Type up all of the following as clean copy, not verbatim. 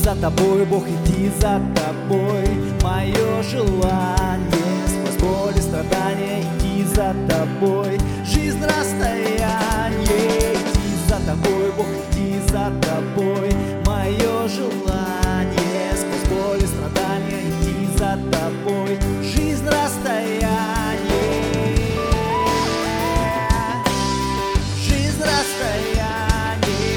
за тобой, Бог, идти за тобой. Мое желание сквозь боль и страдания идти за тобой. Жизнь расстояние, идти за тобой, Бог, идти за тобой. Мое желание сквозь боль и страдания идти за тобой. Жизнь расстояние, жизнь расстояние.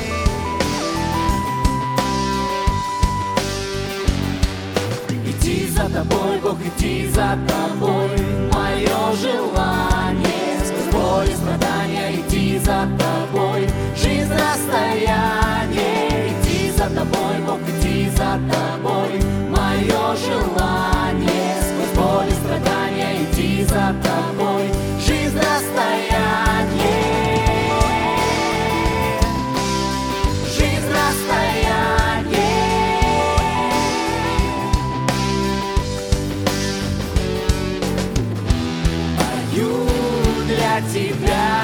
Идти за тобой, Бог, идти за тобой. Мое желание сквозь боль и страдания идти за тобой. Жизнь расстояние, идти за тобой, Бог, идти за тобой. Мое желание сквозь боль и страдания идти за тобой. Жизнь расстояние, жизнь расстояние. Пою для тебя.